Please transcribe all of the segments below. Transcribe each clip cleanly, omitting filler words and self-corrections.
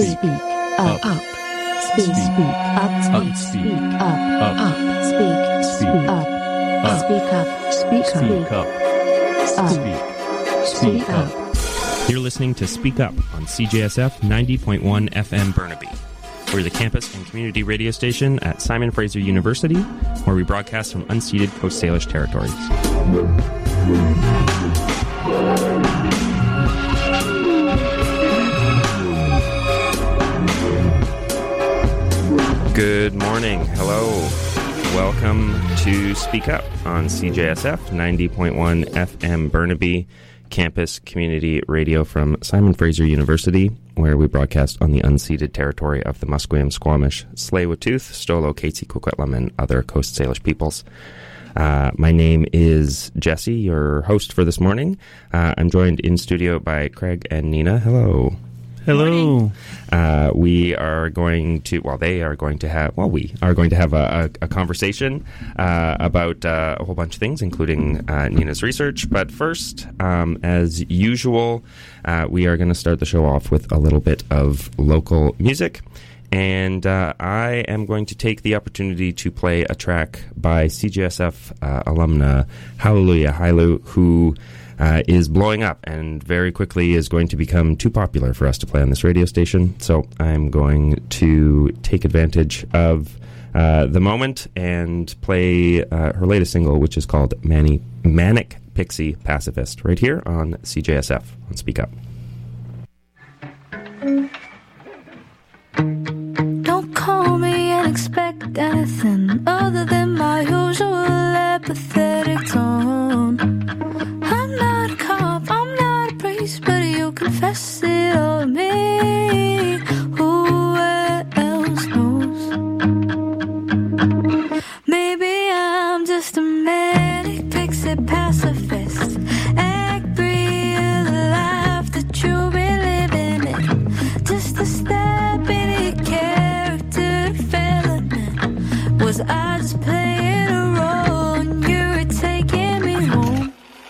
Speak up. Speak up. Speak up. Speak up. Speak up. Speak up. Speak up. You're listening to Speak Up on CJSF 90.1 FM Burnaby. We're the campus and community radio station at Simon Fraser University, where we broadcast from unceded Coast Salish territories. Good morning. Hello. Welcome to Speak Up on CJSF 90.1 FM Burnaby, campus community radio from Simon Fraser University, where we broadcast on the unceded territory of the Musqueam, Squamish, Tsleil-Waututh, Stolo, Katzie, Coquitlam, and other Coast Salish peoples. My name is Jesse, your host for this morning. I'm joined in studio by Craig and Nina. Hello. Hello. We are going to, we are going to have a conversation about a whole bunch of things, including Nina's research. But first, as usual, we are going to start the show off with a little bit of local music. And I am going to take the opportunity to play a track by CJSF alumna Hallelujah Hailu, who is blowing up and very quickly is going to become too popular for us to play on this radio station. So I'm going to take advantage of the moment and play her latest single, which is called Manic Pixie Pacifist, right here on CJSF on Speak Up. Don't call me and expect anything other than my usual apathetic tone. I'm not a cop, I'm not a priest, but you confess it all to me. Who else knows? Maybe I'm just a manic pixie pacifist. Act real, the life that you've been living in. Just a step in your character development. Was I just playing a role and you were taking me home?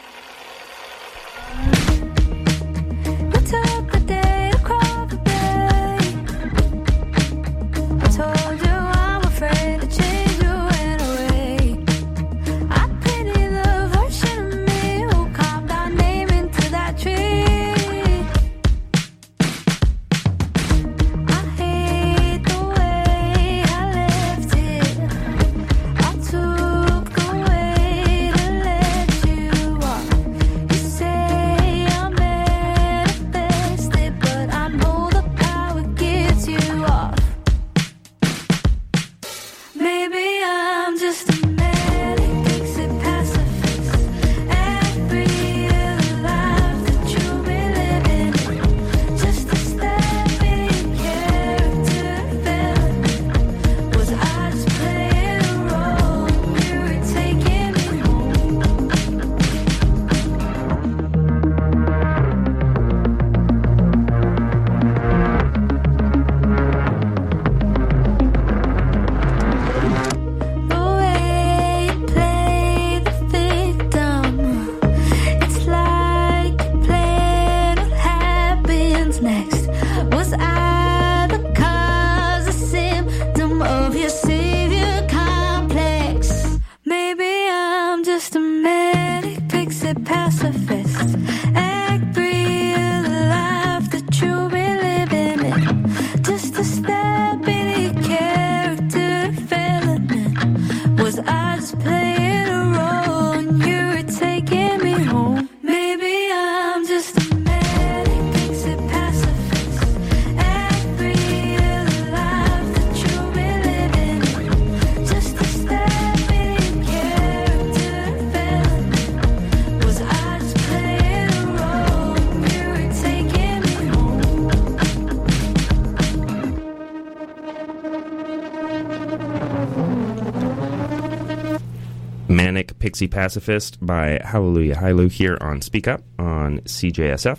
Manic Pixie Pacifist by Hallelujah Hailu here on Speak Up on CJSF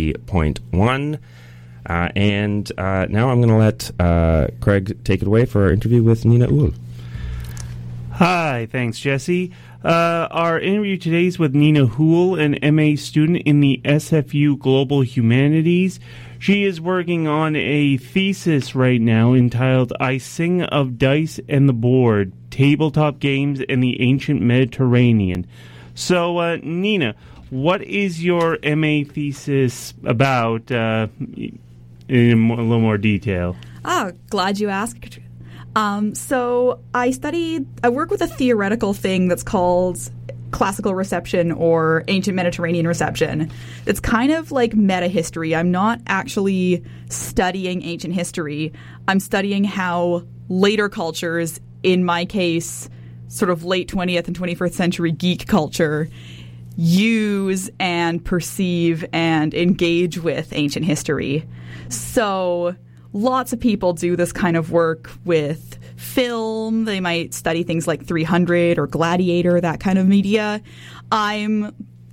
90.1. And now I'm going to let Craig take it away for our interview with Nina Uhl. Hi, thanks, Jesse. Our interview today is with Nina Houle, an MA student in the SFU Global Humanities. She is working on a thesis right now entitled I Sing of Dice and the Board, Tabletop Games in the Ancient Mediterranean. So, Nina, what is your MA thesis about in a little more detail? Oh, glad you asked. So I work with a theoretical thing that's called classical reception or ancient Mediterranean reception. It's kind of like meta-history. I'm not actually studying ancient history. I'm studying how later cultures, in my case, sort of late 20th and 21st century geek culture, use and perceive and engage with ancient history. So lots of people do this kind of work with film. They might study things like 300 or Gladiator, that kind of media. I'm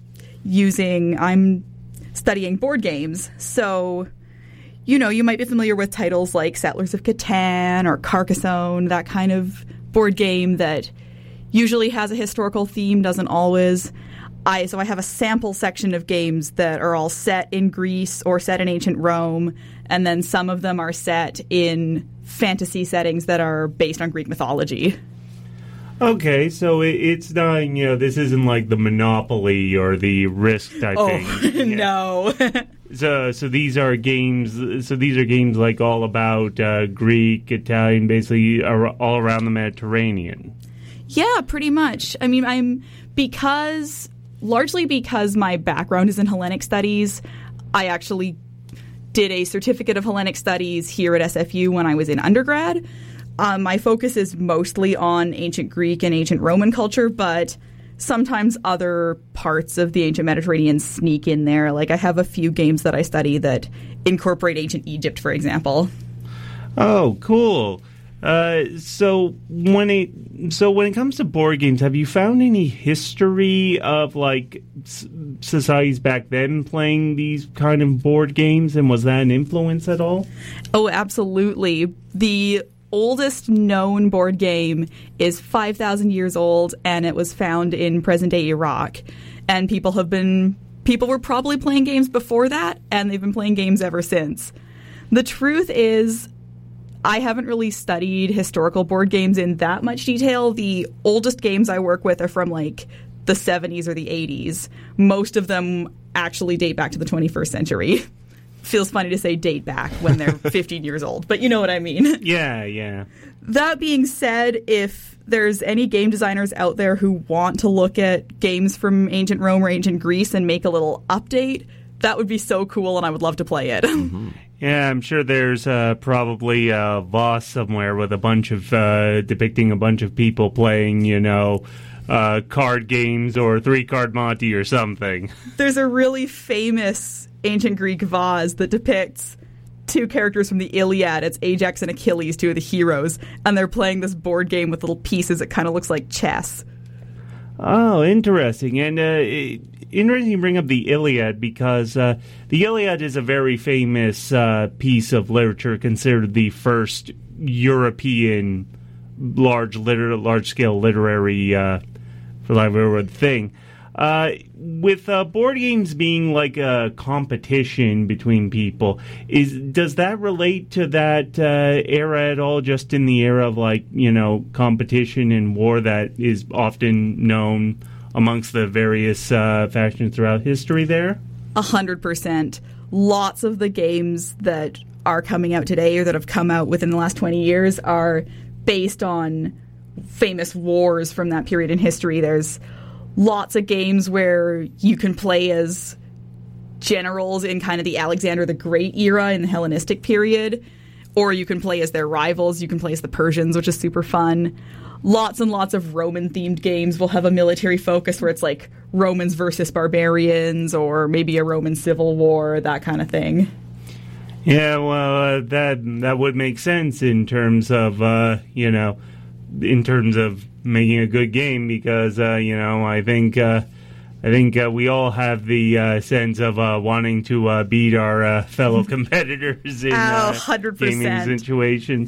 studying board games. So, you might be familiar with titles like Settlers of Catan or Carcassonne, that kind of board game that usually has a historical theme, doesn't always. So I have a sample section of games that are all set in Greece or set in ancient Rome, and then some of them are set in fantasy settings that are based on Greek mythology. Okay, so it's not, this isn't like the Monopoly or the Risk type thing. No. So these are games. So these are games like all about Greek, Italian, basically all around the Mediterranean. Yeah, pretty much. I mean, largely because my background is in Hellenic studies, I actually did a certificate of Hellenic studies here at SFU when I was in undergrad. My focus is mostly on ancient Greek and ancient Roman culture, but sometimes other parts of the ancient Mediterranean sneak in there. Like I have a few games that I study that incorporate ancient Egypt, for example. Oh, cool. So when it comes to board games, have you found any history of like societies back then playing these kind of board games, and was that an influence at all? Oh, absolutely. The oldest known board game is 5,000 years old, and it was found in present-day Iraq. And people were probably playing games before that, and they've been playing games ever since. The truth is, I haven't really studied historical board games in that much detail. The oldest games I work with are from like the 70s or the 80s. Most of them actually date back to the 21st century. Feels funny to say date back when they're 15 years old, but you know what I mean. Yeah. That being said, if there's any game designers out there who want to look at games from ancient Rome or ancient Greece and make a little update, that would be so cool, and I would love to play it. Mm-hmm. Yeah, I'm sure there's probably a Voss somewhere with a bunch of depicting a bunch of people playing, card games or 3-card Monty or something. There's a really famous ancient Greek vase that depicts two characters from the Iliad. It's Ajax and Achilles, two of the heroes, and they're playing this board game with little pieces. It kind of looks like chess. Oh, interesting. And interesting you bring up the Iliad because the Iliad is a very famous piece of literature, considered the first European large-scale literary, for lack of a word, thing. With board games being like a competition between people, does that relate to that era at all? Just in the era of competition and war that is often known amongst the various factions throughout history there? 100%. Lots of the games that are coming out today or that have come out within the last 20 years are based on famous wars from that period in history. There's lots of games where you can play as generals in kind of the Alexander the Great era in the Hellenistic period, or you can play as their rivals. You can play as the Persians, which is super fun. Lots and lots of Roman-themed games will have a military focus where it's like Romans versus barbarians or maybe a Roman civil war, that kind of thing. Yeah, well, that would make sense in terms of, making a good game because, I think we all have the sense of wanting to beat our fellow competitors in 100%. gaming situations.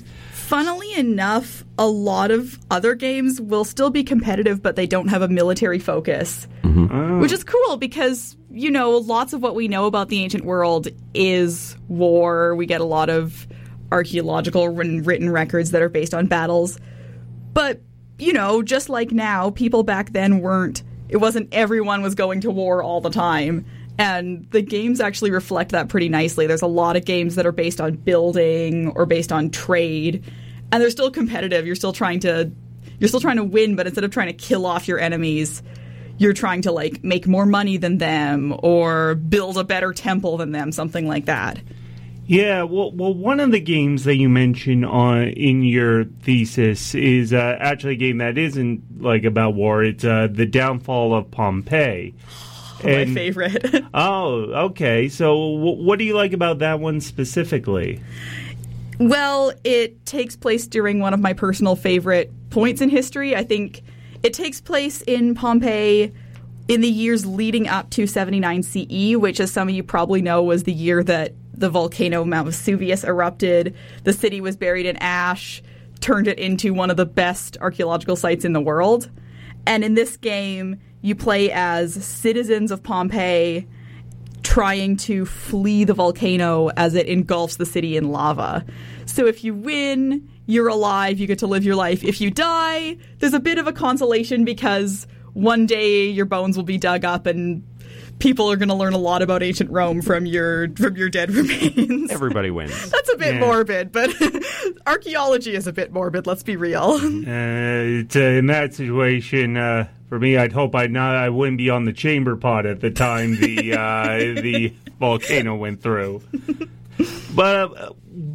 Funnily enough, a lot of other games will still be competitive, but they don't have a military focus, which is cool because, you know, lots of what we know about the ancient world is war. We get a lot of archaeological written records that are based on battles. But, you know, just like now, people back then it wasn't everyone was going to war all the time. And the games actually reflect that pretty nicely. There's a lot of games that are based on building or based on trade, and they're still competitive. You're still trying to win, but instead of trying to kill off your enemies, you're trying to like make more money than them or build a better temple than them, something like that. Yeah, well, one of the games that you mentioned in your thesis is actually a game that isn't like about war. It's The Downfall of Pompeii. My favorite. Oh, okay. So what do you like about that one specifically? Well, it takes place during one of my personal favorite points in history. I think it takes place in Pompeii in the years leading up to 79 CE, which, as some of you probably know, was the year that the volcano Mount Vesuvius erupted. The city was buried in ash, turned it into one of the best archaeological sites in the world. And in this game, you play as citizens of Pompeii trying to flee the volcano as it engulfs the city in lava. So if you win, you're alive, you get to live your life. If you die, there's a bit of a consolation because one day your bones will be dug up and people are going to learn a lot about ancient Rome from your dead remains. Everybody wins. That's a bit morbid, but archaeology is a bit morbid, let's be real. In that situation, for me, I'd hope I wouldn't be on the chamber pot at the time the volcano went through. But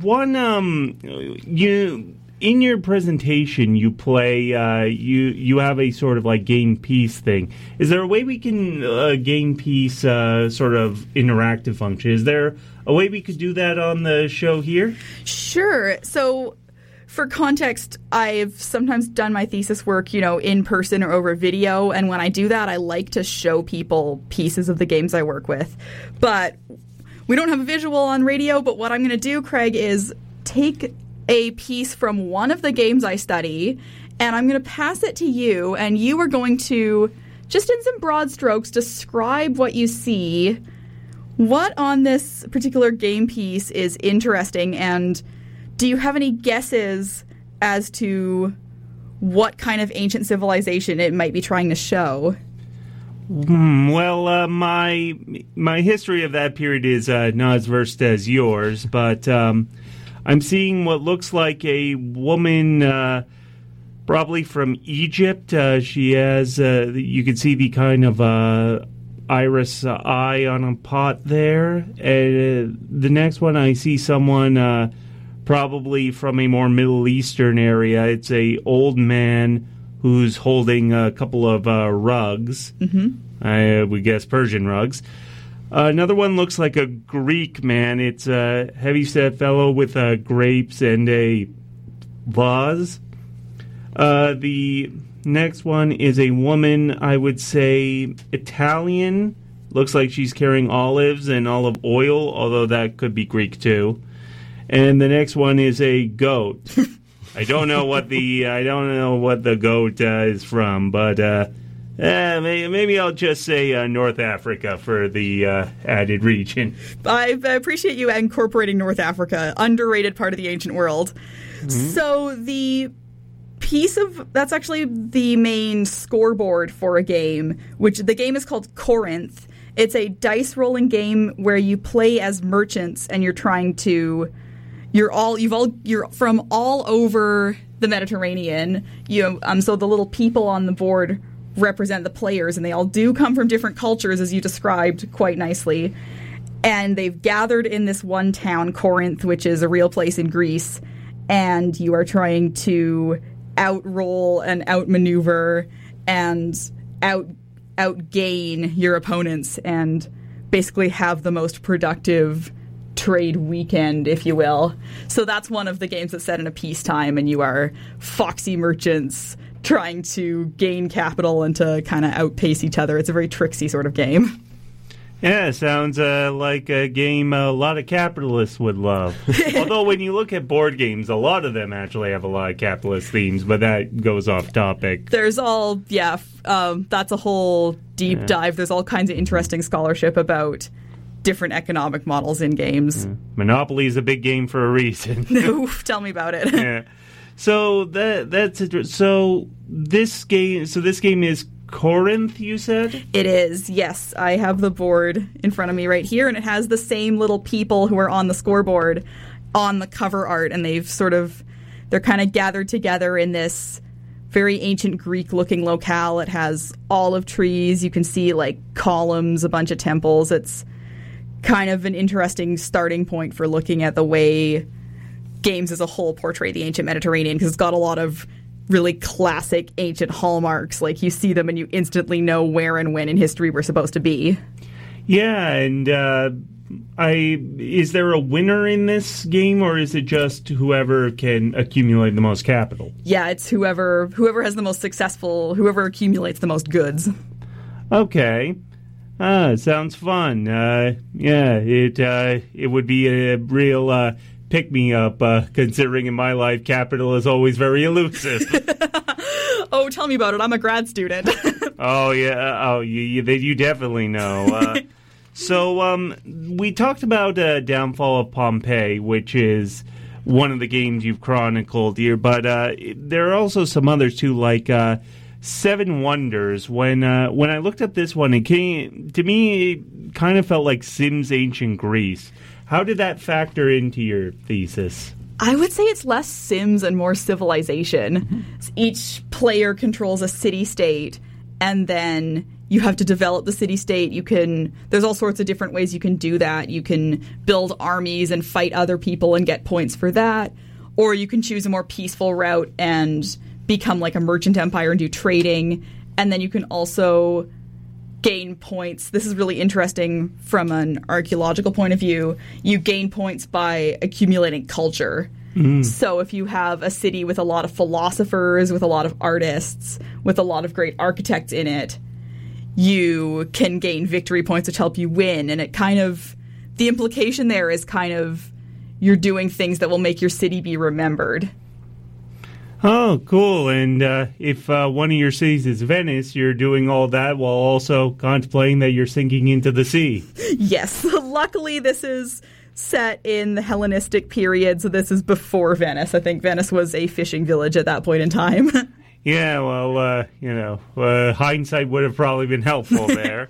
in your presentation, you play, you have a sort of like game piece thing. Is there a way we can game piece sort of interactive function? Is there a way we could do that on the show here? Sure. So for context, I've sometimes done my thesis work, in person or over video. And when I do that, I like to show people pieces of the games I work with. But we don't have a visual on radio. But what I'm going to do, Craig, is take a piece from one of the games I study, and I'm going to pass it to you, and you are going to, just in some broad strokes, describe what you see, what on this particular game piece is interesting, and do you have any guesses as to what kind of ancient civilization it might be trying to show? Well, my history of that period is not as versed as yours, but I'm seeing what looks like a woman, probably from Egypt. She has, you can see the kind of iris eye on a pot there. The next one, I see someone probably from a more Middle Eastern area. It's a old man who's holding a couple of rugs. Mm-hmm. I would guess Persian rugs. Another one looks like a Greek man. It's a heavy-set fellow with grapes and a vase. The next one is a woman, I would say Italian. Looks like she's carrying olives and olive oil, although that could be Greek too. And the next one is a goat. I don't know what the goat is from, but maybe I'll just say North Africa for the added region. I appreciate you incorporating North Africa, underrated part of the ancient world. Mm-hmm. So the piece that's actually the main scoreboard for a game, which the game is called Corinth. It's a dice rolling game where you play as merchants and you're trying to. You're from all over the Mediterranean. So the little people on the board represent the players, and they all do come from different cultures, as you described quite nicely. And they've gathered in this one town, Corinth, which is a real place in Greece, and you are trying to outroll and outmaneuver and outgain your opponents and basically have the most productive trade weekend, if you will. So that's one of the games that's set in a peacetime, and you are foxy merchants trying to gain capital and to kind of outpace each other. It's a very tricksy sort of game. Yeah, sounds like a game a lot of capitalists would love. Although when you look at board games, a lot of them actually have a lot of capitalist themes, but that goes off topic. There's all, that's a whole deep dive. There's all kinds of interesting scholarship about different economic models in games. Monopoly is a big game for a reason. Oof, tell me about it. Yeah. So that's interesting. So this game is Corinth, you said? It is, yes. I have the board in front of me right here, and it has the same little people who are on the scoreboard on the cover art, and they're kind of gathered together in this very ancient Greek-looking locale. It has olive trees. You can see, like, columns, a bunch of temples. It's kind of an interesting starting point for looking at the way games as a whole portray the ancient Mediterranean, because it's got a lot of really classic ancient hallmarks. Like, you see them and you instantly know where and when in history we're supposed to be. Yeah, and is there a winner in this game, or is it just whoever can accumulate the most capital? Yeah, it's whoever has the most successful, whoever accumulates the most goods. Okay. Sounds fun. It would be a real pick-me-up, considering in my life capital is always very elusive. Oh, tell me about it. I'm a grad student. Oh, yeah. Oh, you definitely know. So we talked about Downfall of Pompeii, which is one of the games you've chronicled here, but there are also some others, too, like Seven Wonders. When I looked up this one, to me, it kind of felt like Sims Ancient Greece. How did that factor into your thesis? I would say it's less Sims and more Civilization. Each player controls a city-state, and then you have to develop the city-state. There's all sorts of different ways you can do that. You can build armies and fight other people and get points for that. Or you can choose a more peaceful route and become like a merchant empire and do trading. And then you can also gain points. This is really interesting from an archaeological point of view. You gain points by accumulating culture. So if you have a city with a lot of philosophers, with a lot of artists, with a lot of great architects in it, you can gain victory points which help you win. And the implication there is kind of you're doing things that will make your city be remembered. Oh, cool. And if one of your cities is Venice, you're doing all that while also contemplating that you're sinking into the sea. Yes. Luckily, this is set in the Hellenistic period, so this is before Venice. I think Venice was a fishing village at that point in time. Yeah, well, hindsight would have probably been helpful there.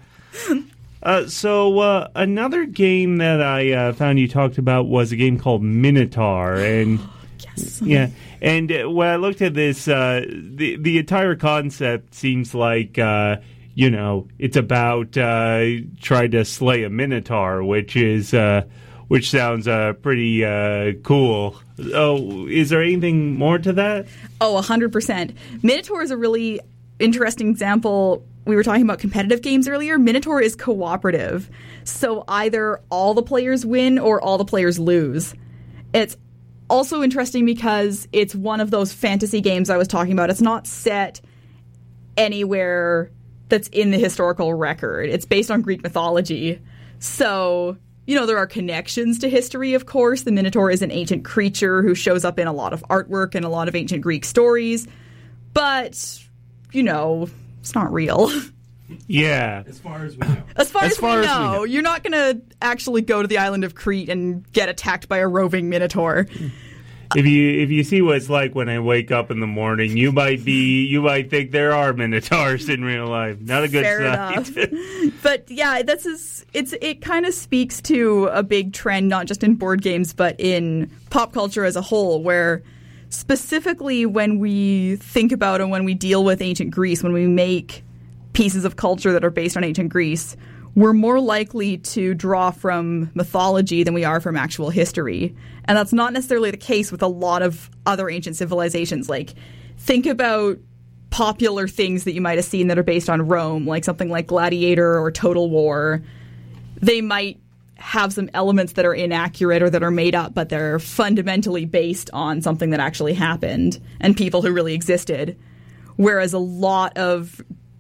So another game that I found you talked about was a game called Minotaur, and yes. Yeah, and when I looked at this, the entire concept seems like it's about trying to slay a Minotaur, which sounds pretty cool. Oh, is there anything more to that? Oh, 100%. Minotaur is a really interesting example. We were talking about competitive games earlier. Minotaur is cooperative. So either all the players win or all the players lose. It's also interesting because it's one of those fantasy games I was talking about. It's not set anywhere that's in the historical record. It's based on Greek mythology. So, there are connections to history, of course. The Minotaur is an ancient creature who shows up in a lot of artwork and a lot of ancient Greek stories. But, it's not real. Yeah. As far as we know. As far as we know. You're not going to actually go to the island of Crete and get attacked by a roving Minotaur. If you see what it's like when I wake up in the morning, you might think there are Minotaurs in real life. Not a good sight. Enough. But yeah, it kind of speaks to a big trend, not just in board games, but in pop culture as a whole, where specifically when we think about and when we deal with ancient Greece, when we make pieces of culture that are based on ancient Greece, we're more likely to draw from mythology than we are from actual history. And that's not necessarily the case with a lot of other ancient civilizations. Like, think about popular things that you might have seen that are based on Rome, like something like Gladiator or Total War. They might have some elements that are inaccurate or that are made up, but they're fundamentally based on something that actually happened and people who really existed. Whereas a lot of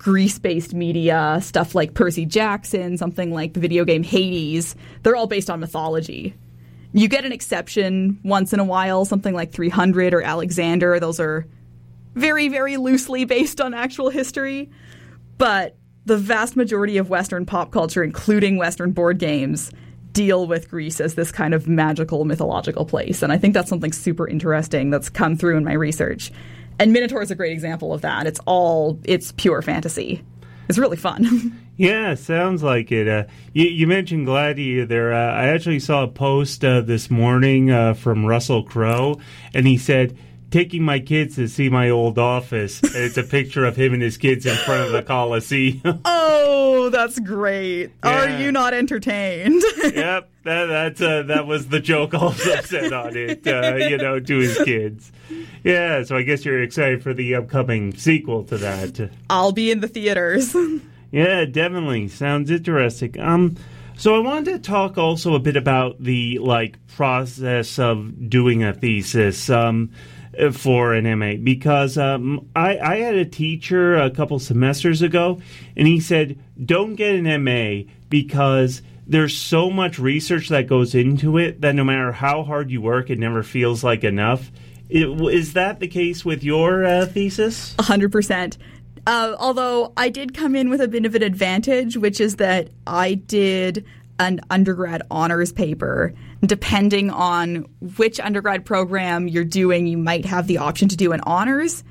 Greece-based media, stuff like Percy Jackson, something like the video game Hades, they're all based on mythology. You get an exception once in a while, something like 300 or Alexander. Those are very, very loosely based on actual history. But the vast majority of Western pop culture, including Western board games, deal with Greece as this kind of magical, mythological place. And I think that's something super interesting that's come through in my research. And Minotaur is a great example of that. It's pure fantasy. It's really fun. Yeah, sounds like it. You mentioned Gladiator there. I actually saw a post this morning from Russell Crowe, and he said, taking my kids to see my old office. And it's a picture of him and his kids in front of the Coliseum. Oh, that's great. Yeah. Are you not entertained? Yep, that was the joke also said on it, to his kids. Yeah, so I guess you're excited for the upcoming sequel to that. I'll be in the theaters. Yeah, definitely. Sounds interesting. So I wanted to talk also a bit about the process of doing a thesis for an MA, because I had a teacher a couple semesters ago, and he said, don't get an MA because there's so much research that goes into it that no matter how hard you work, it never feels like enough. Is that the case with your thesis? 100%. Although I did come in with a bit of an advantage, which is that I did an undergrad honors paper. Depending on which undergrad program you're doing, you might have the option to do an honors.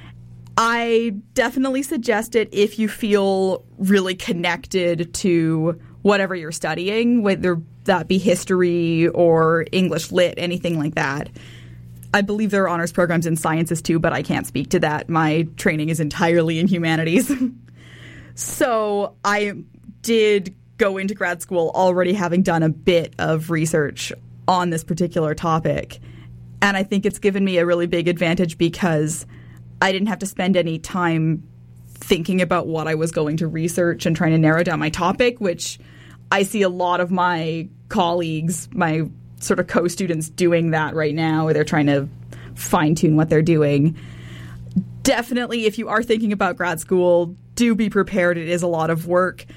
I definitely suggest it if you feel really connected to whatever you're studying, whether that be history or English lit, anything like that. I believe there are honors programs in sciences too, but I can't speak to that. My training is entirely in humanities. So I did go into grad school already having done a bit of research on this particular topic. And I think it's given me a really big advantage because I didn't have to spend any time thinking about what I was going to research and trying to narrow down my topic, which I see a lot of my colleagues, my sort of co-students doing that right now, where they're trying to fine-tune what they're doing. Definitely, if you are thinking about grad school, do be prepared. It is a lot of work.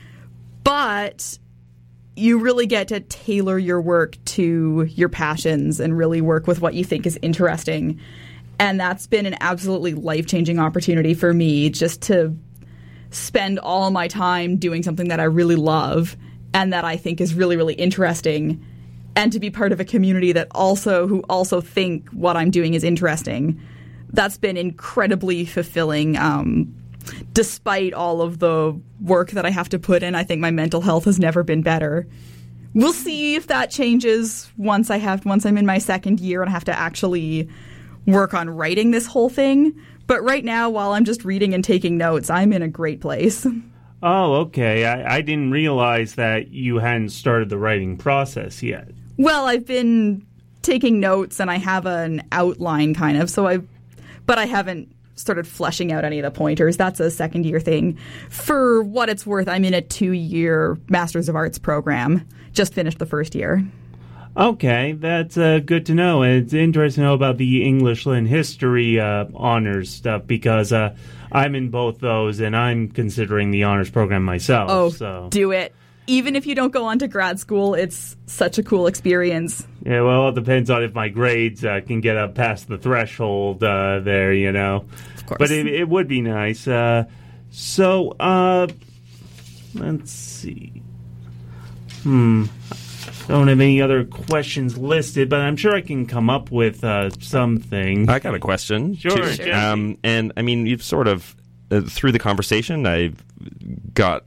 But you really get to tailor your work to your passions and really work with what you think is interesting. And that's been an absolutely life-changing opportunity for me, just to spend all my time doing something that I really love and that I think is really, really interesting, and to be part of a community that who also think what I'm doing is interesting. That's been incredibly fulfilling. Despite all of the work that I have to put in, I think my mental health has never been better. We'll see if that changes once I'm in my second year and I have to actually work on writing this whole thing. But right now, while I'm just reading and taking notes, I'm in a great place. Oh, okay. I didn't realize that you hadn't started the writing process yet. Well, I've been taking notes and I have an outline kind of, but I haven't started fleshing out any of the pointers. That's a second year thing. For what it's worth, I'm in a 2-year Masters of Arts program. Just finished the first year. Okay, that's good to know. It's interesting to know about the English Lit and History honors stuff, because I'm in both those and I'm considering the honors program myself. Oh, so do it. Even if you don't go on to grad school, it's such a cool experience. Yeah, well, it depends on if my grades can get up past the threshold there, Of course. But it would be nice. So, let's see. Don't have any other questions listed, but I'm sure I can come up with something. I got a question. Sure. Too. And I mean, you've sort of through the conversation, I've got.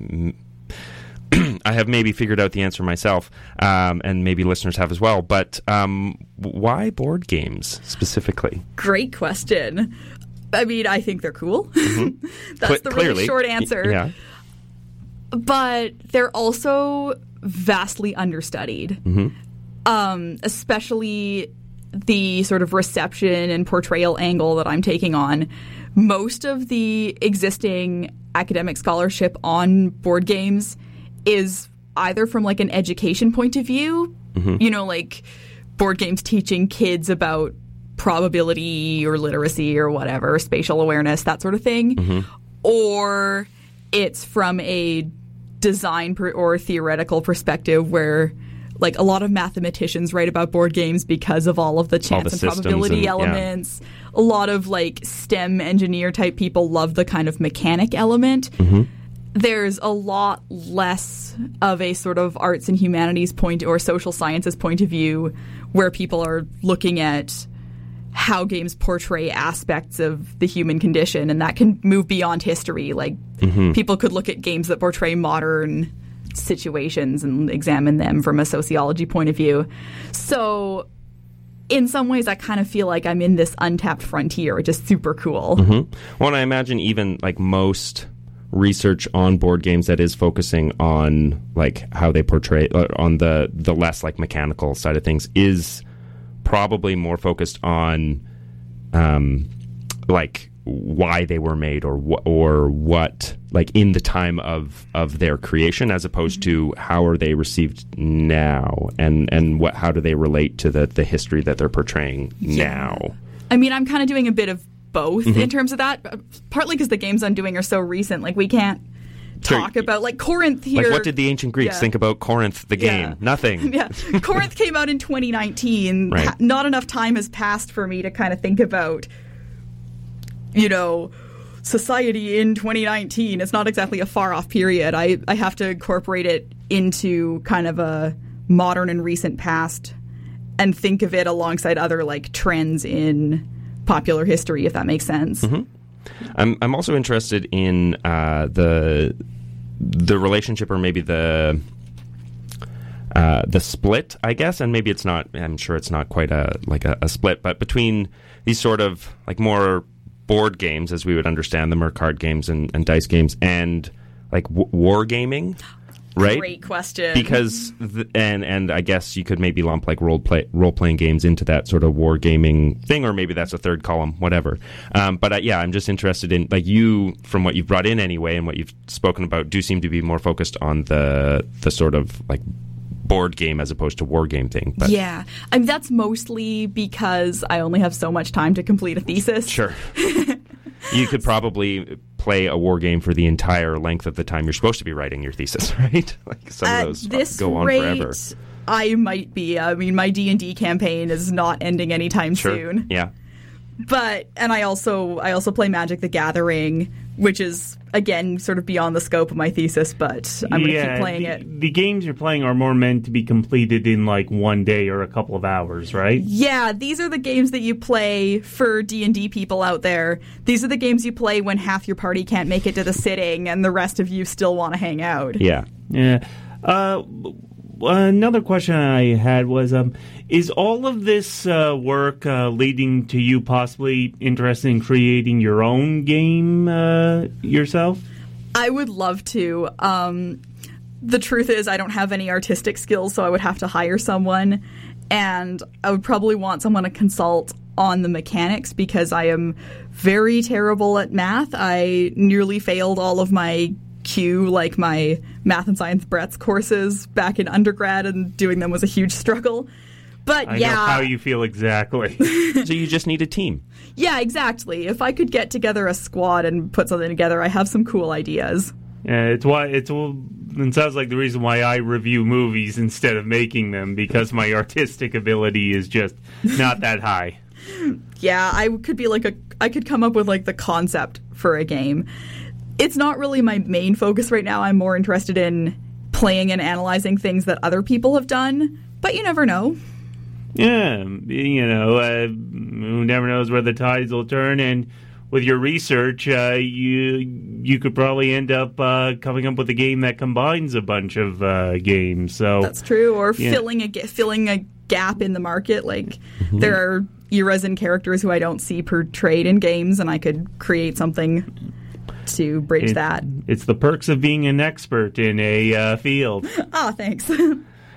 I have maybe figured out the answer myself, and maybe listeners have as well. But why board games specifically? Great question. I mean, I think they're cool. Mm-hmm. That's the really short answer. Yeah. But they're also vastly understudied, especially the sort of reception and portrayal angle that I'm taking on. Most of the existing academic scholarship on board games is either from like an education point of view, like board games teaching kids about probability or literacy or whatever, spatial awareness, that sort of thing, or it's from a design or theoretical perspective where like a lot of mathematicians write about board games because of all of the chance and probability elements. A lot of like STEM engineer type people love the kind of mechanic element. There's a lot less of a sort of arts and humanities point or social sciences point of view where people are looking at how games portray aspects of the human condition, and that can move beyond history. Like people could look at games that portray modern situations and examine them from a sociology point of view. So in some ways I kind of feel like I'm in this untapped frontier, which is super cool. Well, and I imagine even like most research on board games that is focusing on like how they portray on the less like mechanical side of things is probably more focused on like why they were made or what like in the time of their creation, as opposed to how are they received now and how do they relate to the history that they're portraying now. I mean, I'm kind of doing a bit of both in terms of that, partly because the games I'm doing are so recent. Like we can't talk about like Corinth here. Like what did the ancient Greeks think about Corinth the game? Nothing. Corinth came out in 2019. Right. Not enough time has passed for me to kind of think about, you know, society in 2019. It's not exactly a far off period. I have to incorporate it into kind of a modern and recent past and think of it alongside other like trends in popular history, if that makes sense. I'm also interested in the relationship, or maybe the split, I guess, and maybe it's not. I'm sure it's not quite a split, but between these sort of like more board games, as we would understand them, or card games and dice games, and like wargaming. Right? Great question. Because and I guess you could maybe lump like role playing games into that sort of wargaming thing, or maybe that's a third column, whatever. But I'm just interested in like you, from what you've brought in anyway, and what you've spoken about, do seem to be more focused on the sort of like board game as opposed to war game thing. But yeah, I mean that's mostly because I only have so much time to complete a thesis. Sure. You could probably play a war game for the entire length of the time you're supposed to be writing your thesis, right? Like some of those go on forever. I might be. I mean, my D&D campaign is not ending anytime soon. Yeah. And I also play Magic the Gathering, which is again sort of beyond the scope of my thesis, but I'm going to keep playing it. The games you're playing are more meant to be completed in like one day or a couple of hours, right? Yeah, these are the games that you play for D&D people out there. These are the games you play when half your party can't make it to the sitting and the rest of you still want to hang out. Yeah. Yeah. Another question I had was, is all of this work leading to you possibly interested in creating your own game yourself? I would love to. The truth is I don't have any artistic skills, so I would have to hire someone, and I would probably want someone to consult on the mechanics because I am very terrible at math. I nearly failed all of my like my math and science breadth courses back in undergrad, and doing them was a huge struggle. But I know how you feel exactly. So you just need a team. Yeah, exactly. If I could get together a squad and put something together, I have some cool ideas. Yeah, it sounds like the reason why I review movies instead of making them, because my artistic ability is just not that high. Yeah, I could come up with like the concept for a game. It's not really my main focus right now. I'm more interested in playing and analyzing things that other people have done, but you never know. Yeah, who never knows where the tides will turn, and with your research, you could probably end up coming up with a game that combines a bunch of games. So that's true, or filling a gap in the market. Like there are eras and characters who I don't see portrayed in games, and I could create something to bridge that. It's the perks of being an expert in a field. Oh, thanks. Do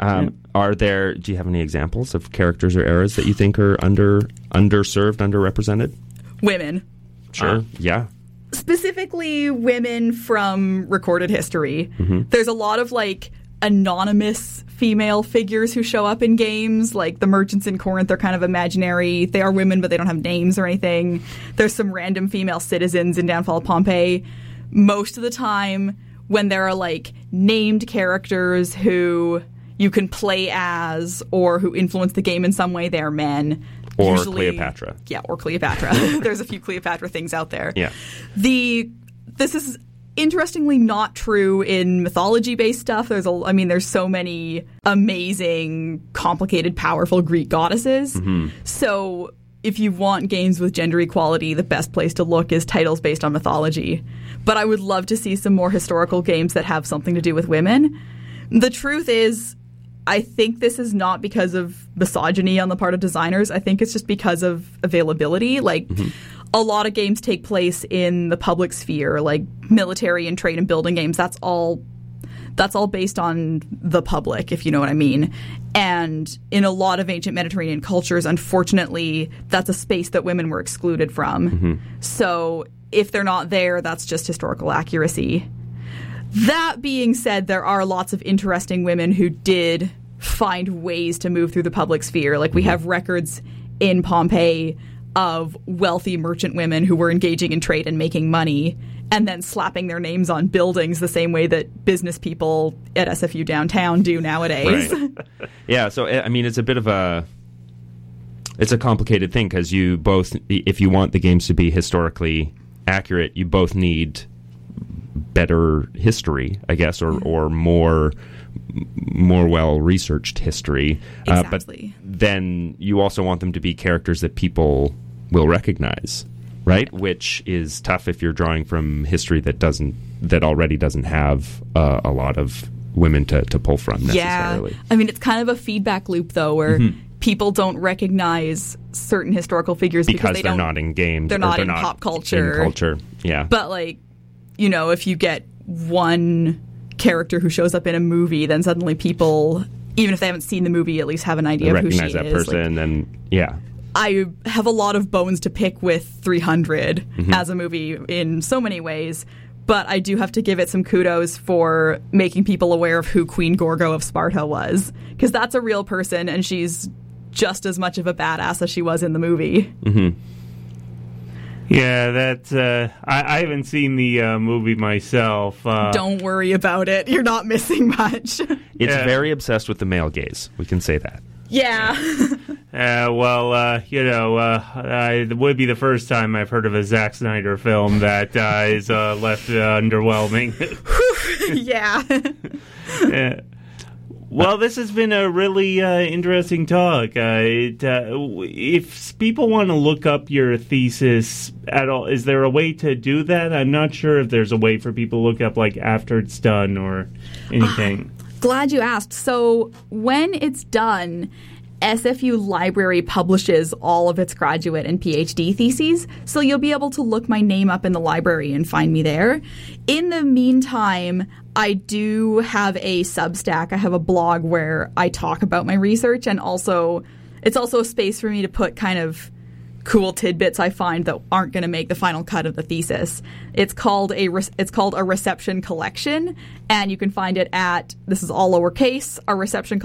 you have any examples of characters or eras that you think are underserved, underrepresented? Women. Sure. Yeah. Specifically women from recorded history. There's a lot of like anonymous female figures who show up in games, like the merchants in Corinth are kind of imaginary. They are women, but they don't have names or anything. There's some random female citizens in Downfall of Pompeii. most of the time when there are like named characters who you can play as or who influence the game in some way, they're men. Or Usually, Cleopatra. Yeah, or Cleopatra. There's a few Cleopatra things out there. Yeah. This is interestingly not true in mythology-based stuff. There's so many amazing, complicated, powerful Greek goddesses. Mm-hmm. So if you want games with gender equality, the best place to look is titles based on mythology. But I would love to see some more historical games that have something to do with women. The truth is, I think this is not because of misogyny on the part of designers. I think it's just because of availability. Like, a lot of games take place in the public sphere, like military and trade and building games. That's all based on the public, if you know what I mean. And in a lot of ancient Mediterranean cultures, unfortunately, that's a space that women were excluded from. So if they're not there, that's just historical accuracy. That being said, there are lots of interesting women who did find ways to move through the public sphere. Like, we have records in Pompeii of wealthy merchant women who were engaging in trade and making money and then slapping their names on buildings the same way that business people at SFU downtown do nowadays. Right. Yeah, so, I mean, it's a bit of it's a complicated thing because you both, if you want the games to be historically accurate, you both need better history, I guess, or more well-researched history. Exactly. But then you also want them to be characters that people will recognize, right? Which is tough if you're drawing from history that already doesn't have a lot of women to pull from necessarily. Yeah. I mean, it's kind of a feedback loop, though, where people don't recognize certain historical figures because they're not in games. They're not in pop culture. In culture, yeah. But, like, you know, if you get one character who shows up in a movie, then suddenly people, even if they haven't seen the movie, at least have an idea of who she is. Recognize that person, and yeah. I have a lot of bones to pick with 300 as a movie in so many ways, but I do have to give it some kudos for making people aware of who Queen Gorgo of Sparta was, because that's a real person, and she's just as much of a badass as she was in the movie. Yeah, that's. I haven't seen the movie myself. Don't worry about it. You're not missing much. It's very obsessed with the male gaze. We can say that. Yeah. It would be the first time I've heard of a Zack Snyder film that is left underwhelming. Yeah. Yeah. Well, this has been a really interesting talk. If people want to look up your thesis at all, is there a way to do that? I'm not sure if there's a way for people to look up, like, after it's done or anything. Glad you asked. So when it's done, SFU Library publishes all of its graduate and PhD theses, so you'll be able to look my name up in the library and find me there. In the meantime, I do have a Substack. I have a blog where I talk about my research, and it's also a space for me to put kind of cool tidbits I find that aren't going to make the final cut of the thesis. It's called a reception collection, and you can find it at, this is all lowercase, a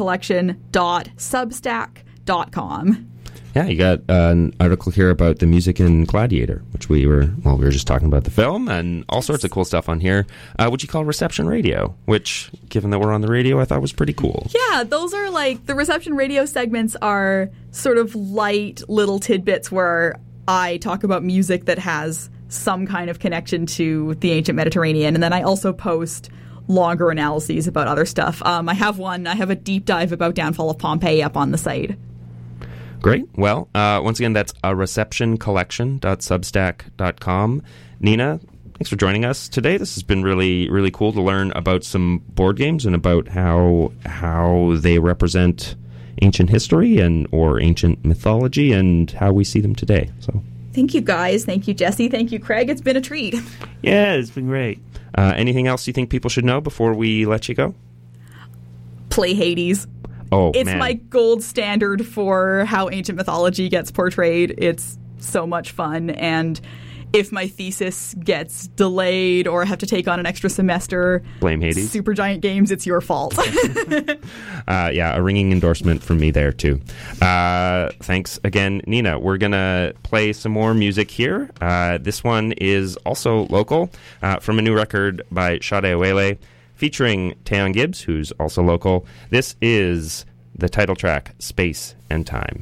receptioncollection.substack.com. Yeah, you got an article here about the music in Gladiator, which we were just talking about the film and all sorts of cool stuff on here. What you call reception radio, which, given that we're on the radio, I thought was pretty cool. Yeah, those are like, the reception radio segments are sort of light little tidbits where I talk about music that has some kind of connection to the ancient Mediterranean, and then I also post longer analyses about other stuff. I have a deep dive about Downfall of Pompeii up on the site. Great. Well, once again, that's a receptioncollection.substack.com. Nina, thanks for joining us today. This has been really, really cool to learn about some board games and about how they represent ancient history or ancient mythology and how we see them today. So, thank you, guys. Thank you, Jesse. Thank you, Craig. It's been a treat. Yeah, it's been great. Anything else you think people should know before we let you go? Play Hades. Oh, it's man. my gold standard for how ancient mythology gets portrayed. It's so much fun, and if my thesis gets delayed or I have to take on an extra semester, blame Hades. Supergiant Games, it's your fault. Yeah, a ringing endorsement from me there, too. Thanks again, Nina. We're going to play some more music here. This one is also local, from a new record by Sade Awele, featuring Taeyeon Gibbs, who's also local. This is the title track, Space and Time.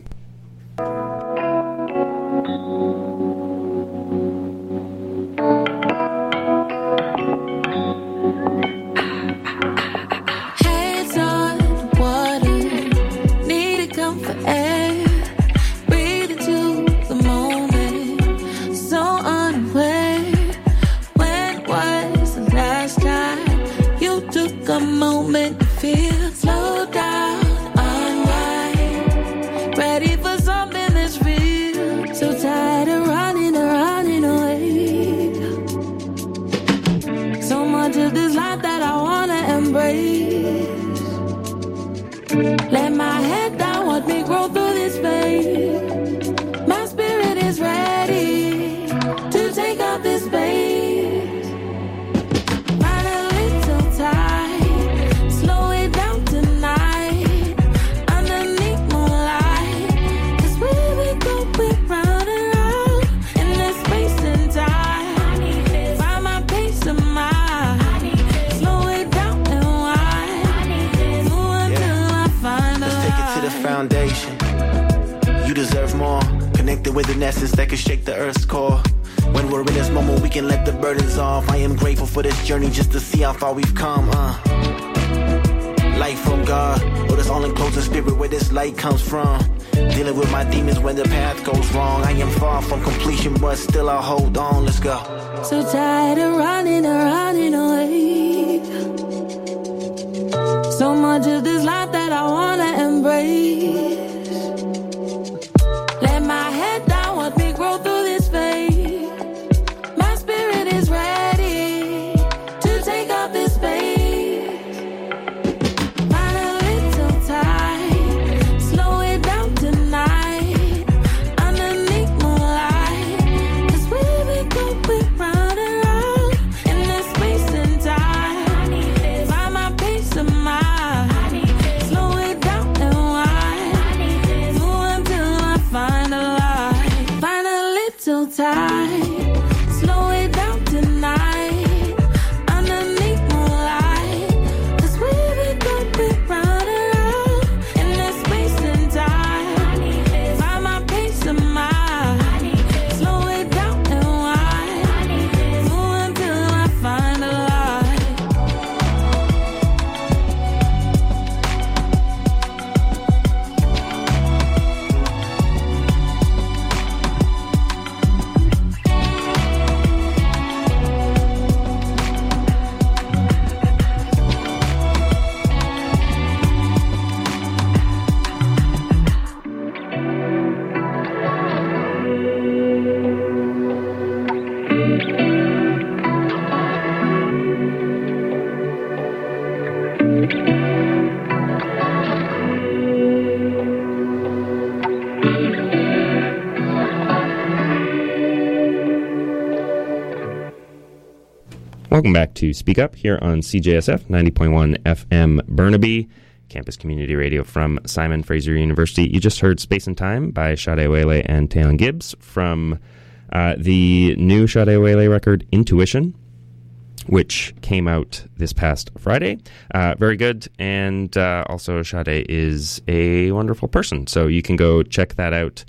A moment to feel, slow down, unwind, ready for something that's real. So tired of running away. So much of this life that I wanna embrace. Let my head down, watch me grow through this phase. My spirit is ready to take up this space. Find a little time. Foundation. You deserve more. Connected with an essence that can shake the earth's core. When we're in this moment, we can let the burdens off. I am grateful for this journey just to see how far we've come. Light from God, or this all-enclosing spirit where this light comes from. Dealing with my demons when the path goes wrong. I am far from completion, but still I'll hold on. Let's go. So tired of running away. So much of this life that I wanna embrace. Let my head down, watch me grow through this phase. My spirit is ready to take up this space. Find a little time, slow it down tonight. Underneath moonlight, 'cause we'll be going round and round in this space and time. Find my peace of mind. Time, slow it down tonight. Underneath moonlight, 'cause we'll be going round and round in this space and time. Find my peace of mind. Slow it down and wind. Move until I find a light. Welcome back to Speak Up here on CJSF 90.1 FM Burnaby, campus community radio from Simon Fraser University. You just heard Space and Time by Sade Awele and Taeyeon Gibbs from the new Sade Awele record, Intuition, which came out this past Friday. Very good, and also Sade is a wonderful person, so you can go check that out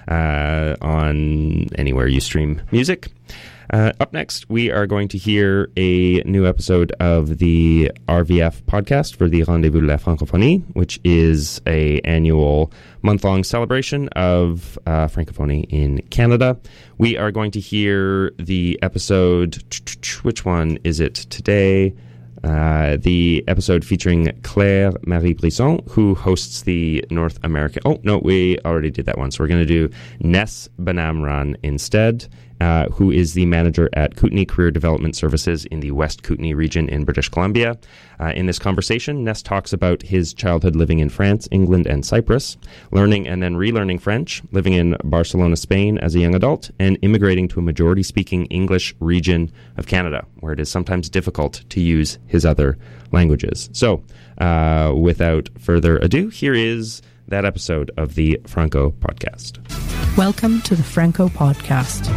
on anywhere you stream music. Up next, we are going to hear a new episode of the RVF podcast for the Rendez-vous de la Francophonie, which is a annual month-long celebration of Francophonie in Canada. We are going to hear the episode, which one is it today? The episode featuring Claire Marie Brisson, who hosts the North American... Oh, no, we already did that one. So we're going to do Ness Banamran instead. who is the manager at Kootenay Career Development Services in the West Kootenay region in British Columbia. In this conversation, Ness talks about his childhood living in France, England, and Cyprus, learning and then relearning French, living in Barcelona, Spain as a young adult, and immigrating to a majority-speaking English region of Canada, where it is sometimes difficult to use his other languages. So, without further ado, here is that episode of the Franco Podcast. Welcome to the Franco Podcast.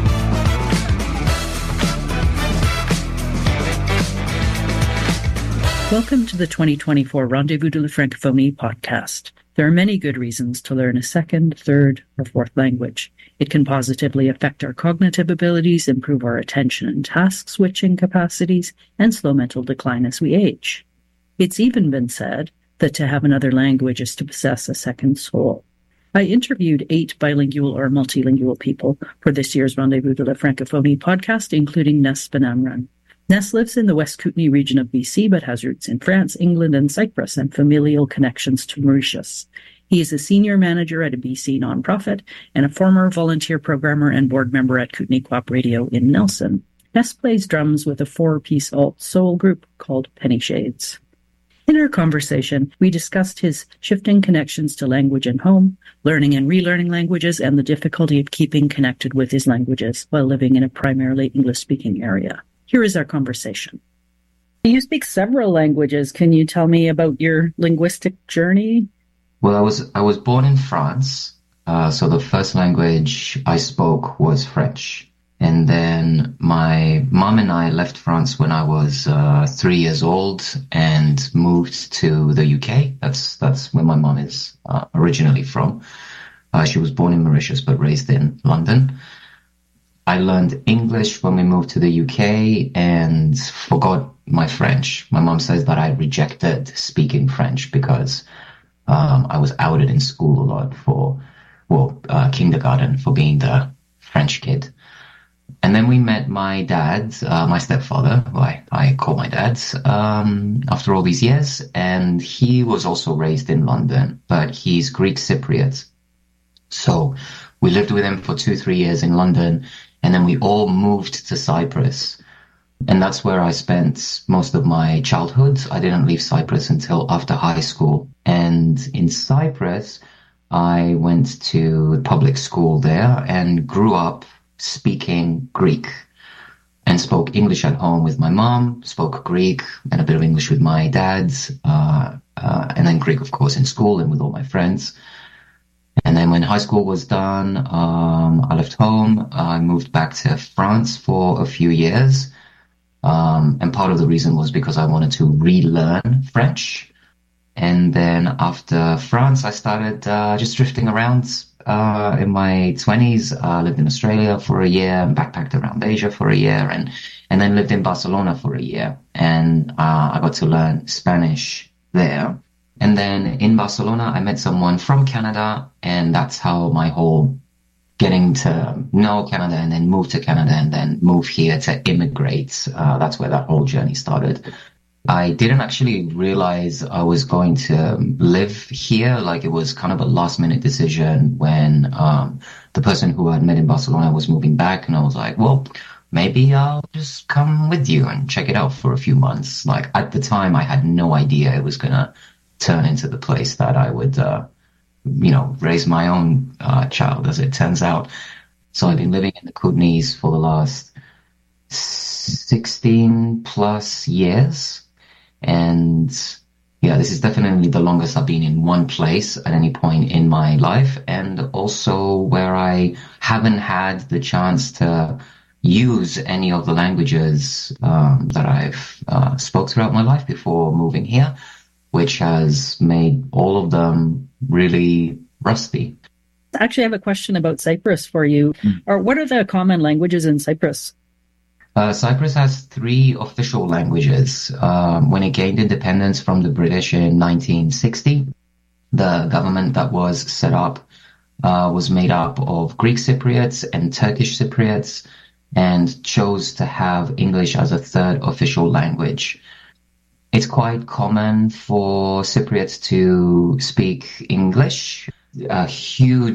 Welcome to the 2024 Rendezvous de la Francophonie podcast. There are many good reasons to learn a second, third, or fourth language. It can positively affect our cognitive abilities, improve our attention and task switching capacities, and slow mental decline as we age. It's even been said that to have another language is to possess a second soul. I interviewed 8 bilingual or multilingual people for this year's Rendezvous de la Francophonie podcast, including Ness Benamran. Ness lives in the West Kootenay region of BC, but has roots in France, England, and Cyprus, and familial connections to Mauritius. He is a senior manager at a BC nonprofit and a former volunteer programmer and board member at Kootenay Co-op Radio in Nelson. Ness plays drums with a 4-piece alt soul group called Penny Shades. In our conversation, we discussed his shifting connections to language and home, learning and relearning languages, and the difficulty of keeping connected with his languages while living in a primarily English-speaking area. Here is our conversation. You speak several languages. Can you tell me about your linguistic journey? Well, I was born in France, so the first language I spoke was French. And then my mom and I left France when I was 3 years old and moved to the UK. That's where my mom is originally from. She was born in Mauritius but raised in London. I learned English when we moved to the UK and forgot my French. My mom says that I rejected speaking French because I was outed in school a lot for, kindergarten, for being the French kid. And then we met my dad, my stepfather, who I call my dad, after all these years. And he was also raised in London, but he's Greek Cypriot. So we lived with him for 2-3 years in London. And then we all moved to Cyprus. And that's where I spent most of my childhood. I didn't leave Cyprus until after high school. And in Cyprus, I went to public school there and grew up speaking Greek and spoke English at home with my mom, spoke Greek and a bit of English with my dad, and then Greek, of course, in school and with all my friends. And then when high school was done, I left home. I moved back to France for a few years. And part of the reason was because I wanted to relearn French. And then after France, I started just drifting around in my 20s. I lived in Australia for a year and backpacked around Asia for a year and then lived in Barcelona for a year. And I got to learn Spanish there. And then in Barcelona, I met someone from Canada, and that's how my whole getting to know Canada and then move to Canada and then move here to immigrate. That's where that whole journey started. I didn't actually realize I was going to live here. Like, it was kind of a last minute decision when the person who I'd met in Barcelona was moving back, and I was like, well, maybe I'll just come with you and check it out for a few months. Like, at the time, I had no idea it was going to turn into the place that I would, raise my own child, as it turns out. So I've been living in the Kootenays for the last 16 plus years. And yeah, this is definitely the longest I've been in one place at any point in my life. And also where I haven't had the chance to use any of the languages that I've spoke throughout my life before moving here, which has made all of them really rusty. Actually, I have a question about Cyprus for you. Or what are the common languages in Cyprus? Cyprus has 3 official languages. When it gained independence from the British in 1960, the government that was set up was made up of Greek Cypriots and Turkish Cypriots, and chose to have English as a 3rd official language. It's quite common for Cypriots to speak English. A huge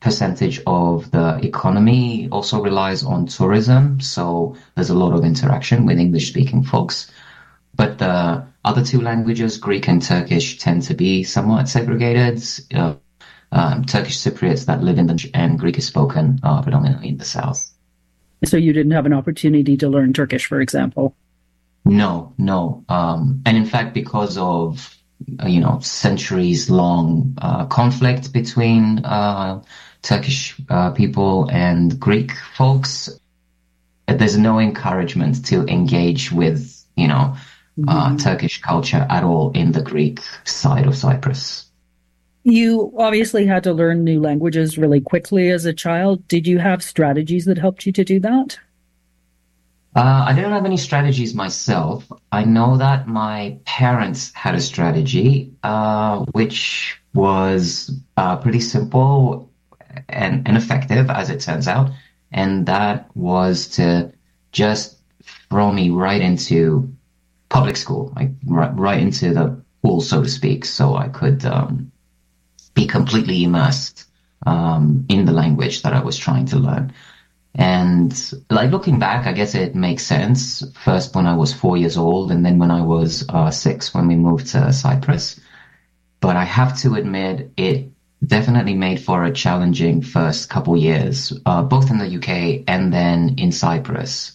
percentage of the economy also relies on tourism. So there's a lot of interaction with English-speaking folks. But the other two languages, Greek and Turkish, tend to be somewhat segregated. Turkish Cypriots that live in the and Greek is spoken predominantly in the south. So you didn't have an opportunity to learn Turkish, for example? No. And in fact, because of, centuries-long conflict between Turkish people and Greek folks, there's no encouragement to engage with, Turkish culture at all in the Greek side of Cyprus. You obviously had to learn new languages really quickly as a child. Did you have strategies that helped you to do that? I didn't have any strategies myself. I know that my parents had a strategy, which was pretty simple and effective, as it turns out. And that was to just throw me right into public school, like right into the pool, so to speak, so I could be completely immersed in the language that I was trying to learn. And like looking back, I guess it makes sense. First when I was 4 years old, and then when I was 6 when we moved to Cyprus. But I have to admit, it definitely made for a challenging first couple years, both in the UK and then in Cyprus.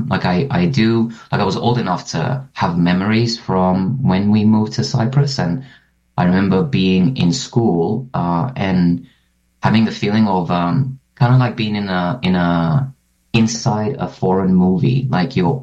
I was old enough to have memories from when we moved to Cyprus, and I remember being in school and having the feeling of kind of like being in a inside a foreign movie, like your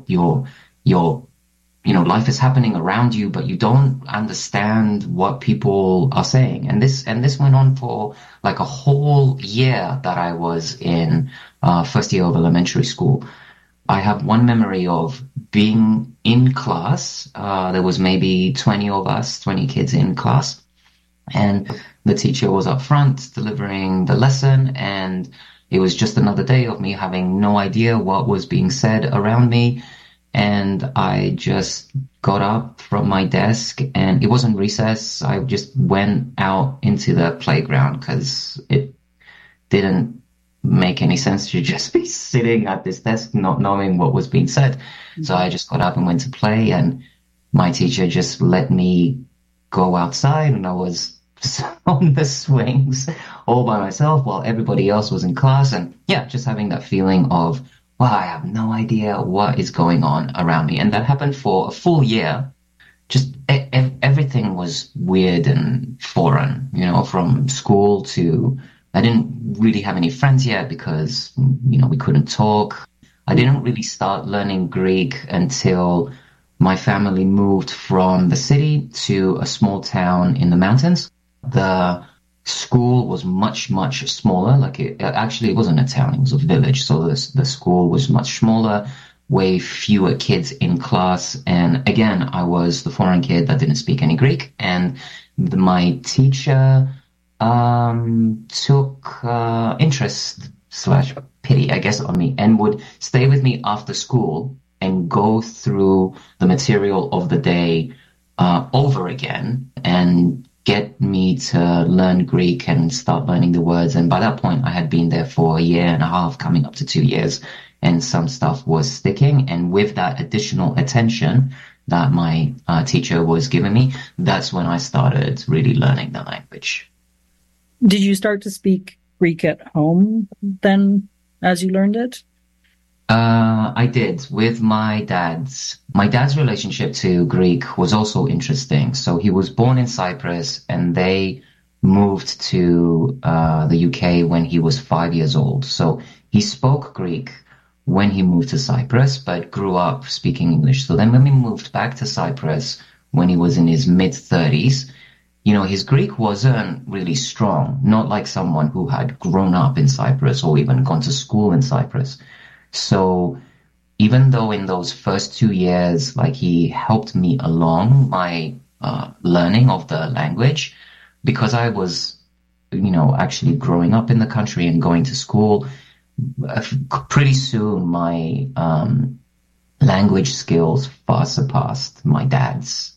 life is happening around you, but you don't understand what people are saying. And this went on for like a whole year that I was in first year of elementary school. I have one memory of being in class. There was maybe 20 kids in class, and the teacher was up front delivering the lesson, and it was just another day of me having no idea what was being said around me. And I just got up from my desk, and it wasn't recess. I just went out into the playground because it didn't make any sense to just be sitting at this desk not knowing what was being said. So I just got up and went to play, and my teacher just let me go outside, and I was on the swings all by myself while everybody else was in class. And yeah, just having that feeling of, wow, I have no idea what is going on around me. And that happened for a full year. Just everything was weird and foreign, from school to, I didn't really have any friends yet because, we couldn't talk. I didn't really start learning Greek until my family moved from the city to a small town in the mountains. The school was much, much smaller. Like it wasn't a town, it was a village. So the school was much smaller, way fewer kids in class. And again, I was the foreign kid that didn't speak any Greek. And my teacher took interest / pity, I guess, on me, and would stay with me after school and go through the material of the day over again and get me to learn Greek and start learning the words. And by that point, I had been there for a year and a half, coming up to 2 years, and some stuff was sticking. And with that additional attention that my teacher was giving me, that's when I started really learning the language. Did you start to speak Greek at home then as you learned it? I did, with my dad's. My dad's relationship to Greek was also interesting. So he was born in Cyprus, and they moved to the UK when he was 5 years old. So he spoke Greek when he moved to Cyprus, but grew up speaking English. So then when we moved back to Cyprus when he was in his mid-30s, his Greek wasn't really strong, not like someone who had grown up in Cyprus or even gone to school in Cyprus. So even though in those first 2 years, like, he helped me along my learning of the language, because I was, actually growing up in the country and going to school, pretty soon my language skills far surpassed my dad's.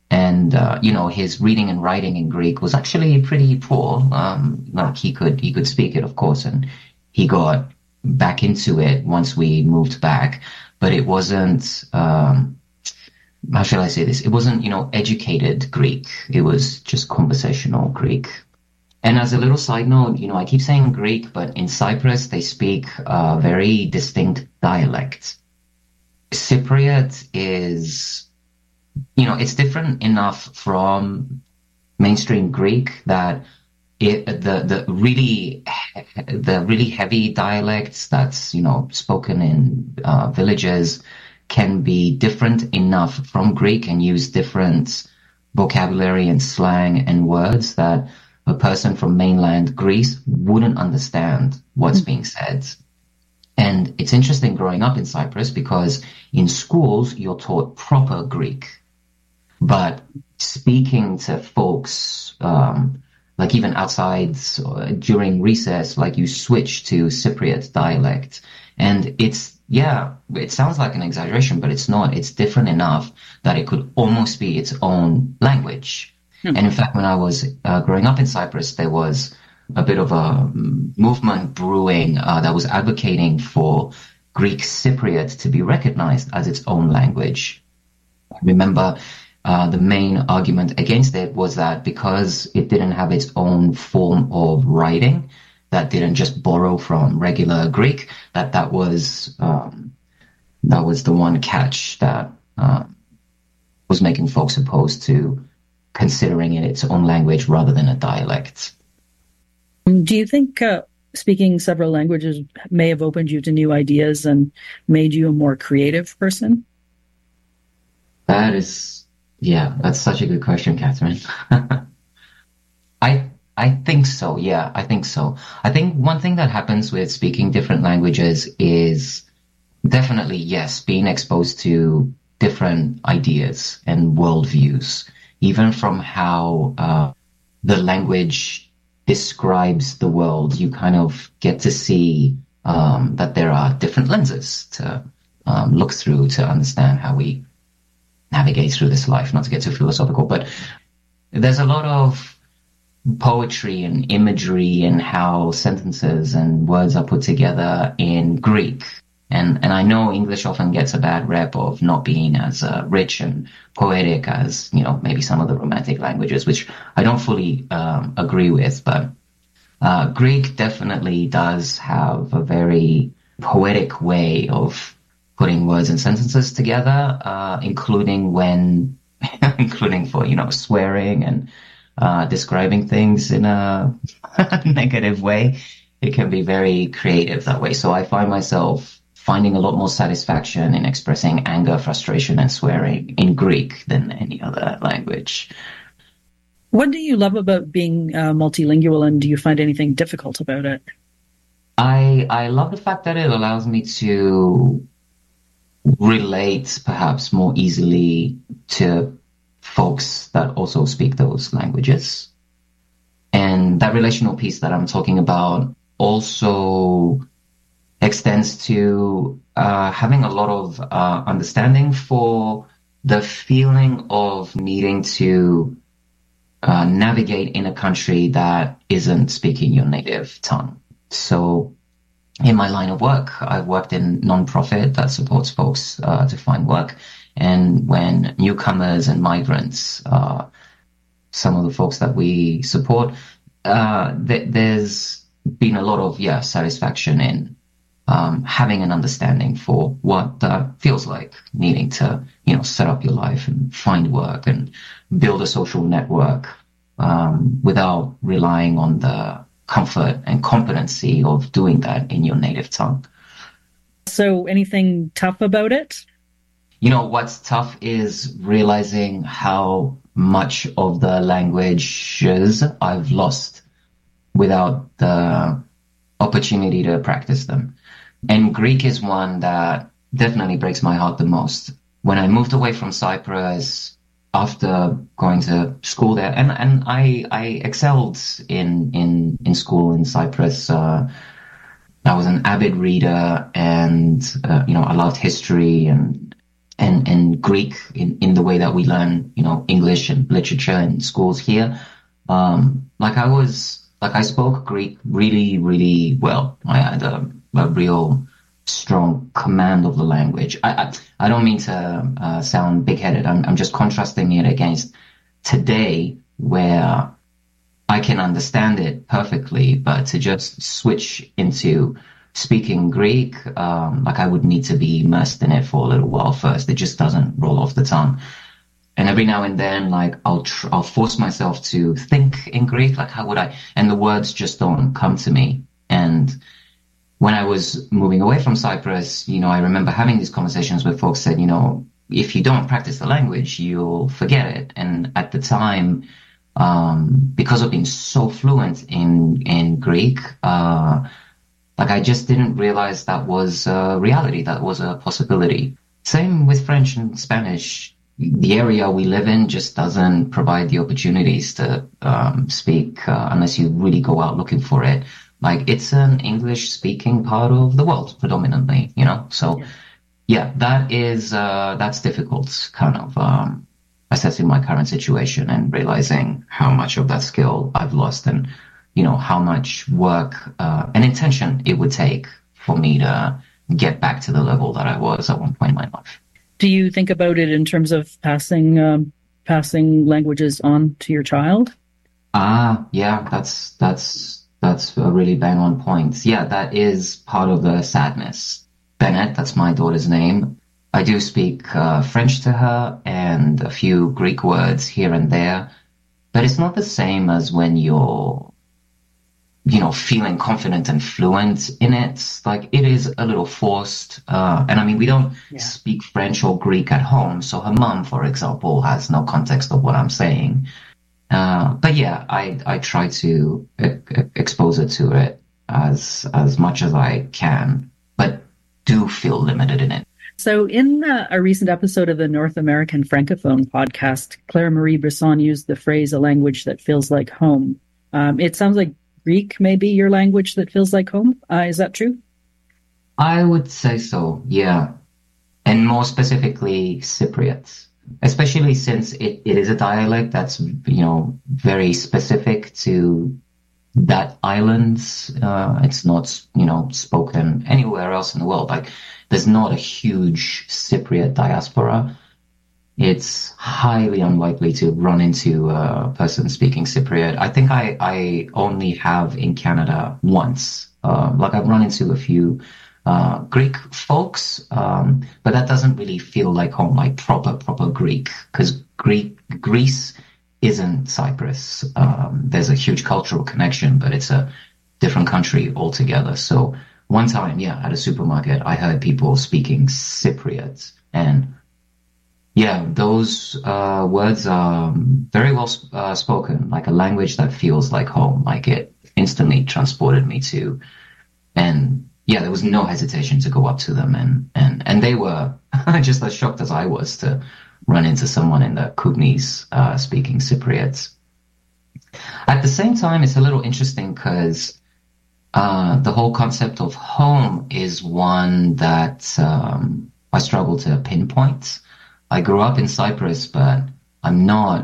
And, his reading and writing in Greek was actually pretty poor. Like he could speak it, of course, and he got back into it once we moved back, but it wasn't, how shall I say this? It wasn't, educated Greek. It was just conversational Greek. And as a little side note, I keep saying Greek, but in Cyprus, they speak a very distinct dialect. Cypriot is, it's different enough from mainstream Greek that the really heavy dialects that's, spoken in villages can be different enough from Greek and use different vocabulary and slang and words that a person from mainland Greece wouldn't understand what's being said. And it's interesting growing up in Cyprus because in schools you're taught proper Greek, but speaking to folks, like even outside during recess, like you switch to Cypriot dialect, and it sounds like an exaggeration, but it's not. It's different enough that it could almost be its own language. And in fact, when I was growing up in Cyprus, there was a bit of a movement brewing that was advocating for Greek Cypriot to be recognized as its own language. I remember the main argument against it was that because it didn't have its own form of writing, that didn't just borrow from regular Greek, that was the one catch that was making folks opposed to considering it its own language rather than a dialect. Do you think speaking several languages may have opened you to new ideas and made you a more creative person? That's such a good question, Catherine. I think so. Yeah, I think so. I think one thing that happens with speaking different languages is definitely, yes, being exposed to different ideas and worldviews, even from how the language describes the world. You kind of get to see that there are different lenses to look through to understand how we navigate through this life, not to get too philosophical, but there's a lot of poetry and imagery and how sentences and words are put together in Greek. And I know English often gets a bad rep of not being as rich and poetic as, maybe some of the romantic languages, which I don't fully agree with. But Greek definitely does have a very poetic way of putting words and sentences together, including for, swearing and describing things in a negative way. It can be very creative that way. So I find myself finding a lot more satisfaction in expressing anger, frustration, and swearing in Greek than any other language. What do you love about being multilingual, and do you find anything difficult about it? I love the fact that it allows me to relate perhaps more easily to folks that also speak those languages. And that relational piece that I'm talking about also extends to having a lot of understanding for the feeling of needing to navigate in a country that isn't speaking your native tongue. So in my line of work, I've worked in non-profit that supports folks to find work. And when newcomers and migrants, some of the folks that we support, there's been a lot of satisfaction in having an understanding for what that feels like, needing to, set up your life and find work and build a social network without relying on the comfort and competency of doing that in your native tongue. So anything tough about it? What's tough is realizing how much of the languages I've lost without the opportunity to practice them. And Greek is one that definitely breaks my heart the most. When I moved away from Cyprus after going to school there, and I excelled in school in Cyprus. I was an avid reader, and I loved history and and Greek in the way that we learn, English and literature in schools here. I spoke Greek really, really well. I had a real strong command of the language. I don't mean to sound big-headed. I'm just contrasting it against today, where I can understand it perfectly, but to just switch into speaking Greek, I would need to be immersed in it for a little while first. It just doesn't roll off the tongue. And every now and then, I'll force myself to think in Greek, how would I? And the words just don't come to me. And when I was moving away from Cyprus, I remember having these conversations where folks said, if you don't practice the language, you'll forget it. And at the time, because of being so fluent in Greek, I just didn't realize that was a reality, that was a possibility. Same with French and Spanish. The area we live in just doesn't provide the opportunities to speak unless you really go out looking for it. It's an English-speaking part of the world predominantly, So, yeah, that's difficult, kind of assessing my current situation and realizing how much of that skill I've lost and, how much work and intention it would take for me to get back to the level that I was at one point in my life. Do you think about it in terms of passing languages on to your child? Yeah, that's a really bang on point. Yeah, that is part of the sadness. Bennett, that's my daughter's name. I do speak French to her and a few Greek words here and there, but it's not the same as when you're, feeling confident and fluent in it. It is a little forced. And we don't speak French or Greek at home. So her mom, for example, has no context of what I'm saying. But yeah, I try to expose her to it as much as I can, but do feel limited in it. So in a recent episode of the North American Francophone podcast, Claire Marie Brisson used the phrase, a language that feels like home. It sounds like Greek may be your language that feels like home. Is that true? I would say so, yeah. And more specifically, Cypriot. Especially since it is a dialect that's, very specific to that island. It's not, spoken anywhere else in the world. There's not a huge Cypriot diaspora. It's highly unlikely to run into a person speaking Cypriot. I think I only have in Canada once. I've run into a few Greek folks, but that doesn't really feel like home, proper Greek, because Greece isn't Cyprus. There's a huge cultural connection, but it's a different country altogether. So one time, at a supermarket, I heard people speaking Cypriot, and those words are very well spoken, like a language that feels like home, it instantly transported me to, and there was no hesitation to go up to them, and they were just as shocked as I was to run into someone in the Kootenays speaking Cypriot. At the same time, it's a little interesting because the whole concept of home is one that I struggle to pinpoint. I grew up in Cyprus, but I'm not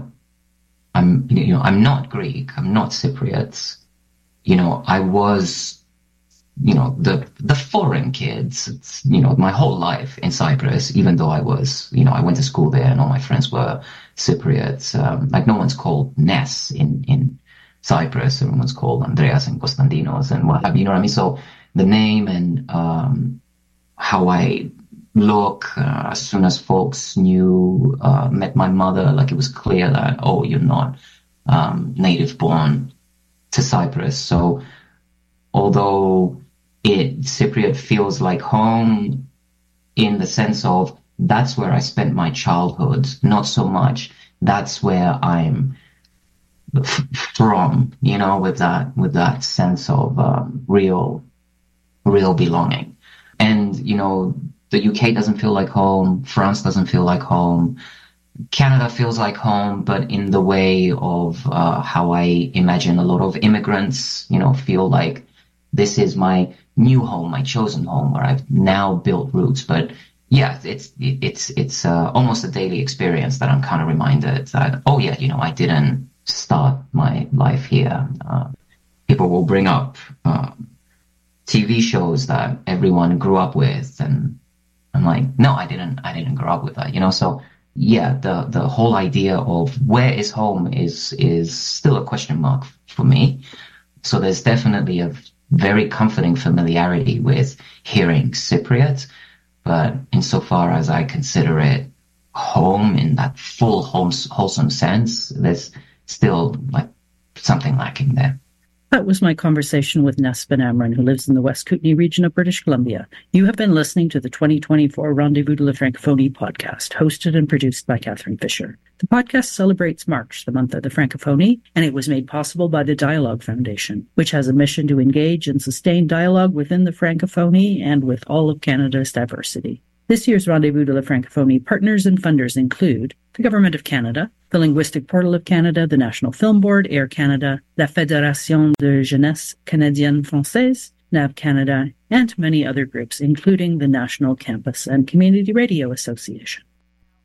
Greek. I'm not Cypriot. I was, the foreign kids, my whole life in Cyprus, even though I was, I went to school there and all my friends were Cypriots. No one's called Ness in Cyprus. Everyone's called Andreas and Konstantinos and what have you. You know what I mean? So the name and how I look, as soon as folks met my mother, it was clear that, you're not native born to Cyprus. So although Cypriot feels like home in the sense of that's where I spent my childhood, not so much that's where I'm from, with that sense of real belonging. And, the UK doesn't feel like home, France doesn't feel like home, Canada feels like home, but in the way of how I imagine a lot of immigrants, feel like this is my new home, my chosen home, where I've now built roots. But yeah, it's almost a daily experience that I'm kind of reminded that, oh yeah, I didn't start my life here. People will bring up TV shows that everyone grew up with, and I'm like, no, I didn't grow up with that, So yeah, the whole idea of where is home is still a question mark for me. So there's definitely a very comforting familiarity with hearing Cypriot. But insofar as I consider it home in that full wholesome sense, there's still like something lacking there. That was my conversation with Nesbin Amron, who lives in the West Kootenay region of British Columbia. You have been listening to the 2024 Rendezvous de la Francophonie podcast, hosted and produced by Catherine Fisher. The podcast celebrates March, the month of the Francophonie, and it was made possible by the Dialogue Foundation, which has a mission to engage and sustain dialogue within the Francophonie and with all of Canada's diversity. This year's Rendezvous de la Francophonie partners and funders include the Government of Canada, the Linguistic Portal of Canada, the National Film Board, Air Canada, la Fédération de Jeunesse Canadienne Française, NAV Canada, and many other groups, including the National Campus and Community Radio Association.